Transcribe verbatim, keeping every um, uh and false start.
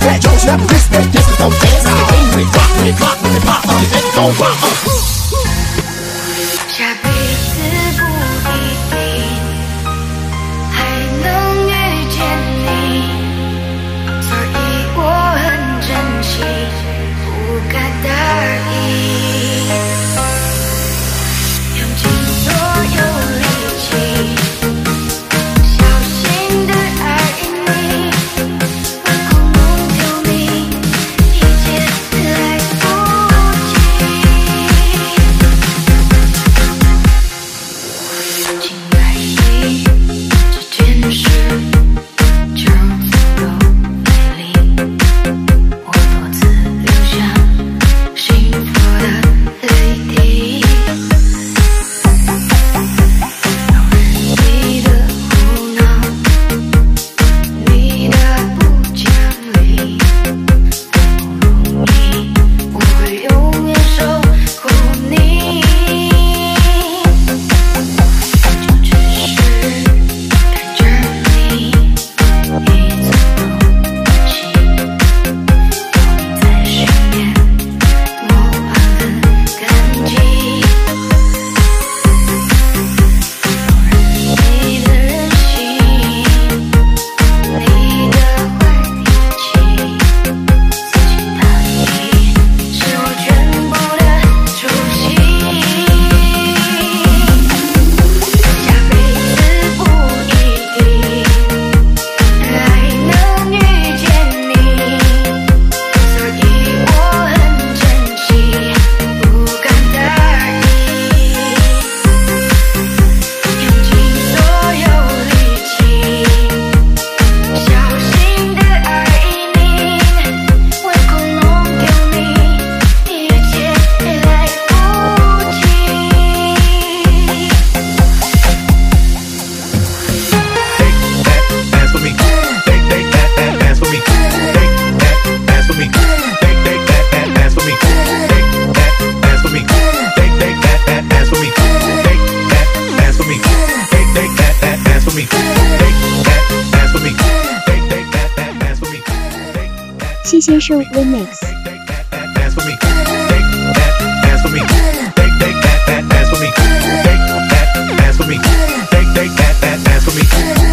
that Jones, you have to respect this, don't dance. It's the thing when it rock, when it rock, when it pop, when it ain't gon' rock. 下辈子不一定还能遇见你，所以我很珍惜，不敢大意，用尽所有力气，小心地爱你，唯恐弄丢你，一切来不及。亲爱你，这件事就足够美丽，我多次流下幸福的泪滴。容忍你的胡闹，你的不讲理，不容易，我会永远守护你。就只是看着你一走动起，有你在身边，我很感激。容忍你的任性，你的坏脾气，死心塌地是我全部的初心。下辈子不一定还能遇见你，所以我很珍惜，不敢大意，用尽所有力气，小心地爱你，唯恐弄丢你，一切来不及。 Dance for me, take take that that dance for me, take that dance for me, take take that that dance for me, take that dance for me, take take that that dance for me, take that dance for me, take take that that dance for me, take that dance for me, take take that that dance for me, take that 谢先生 Remix。 take that that dance for me, take that dance for me, take take that that dance for me, take that dance for me, take take that that dance for me.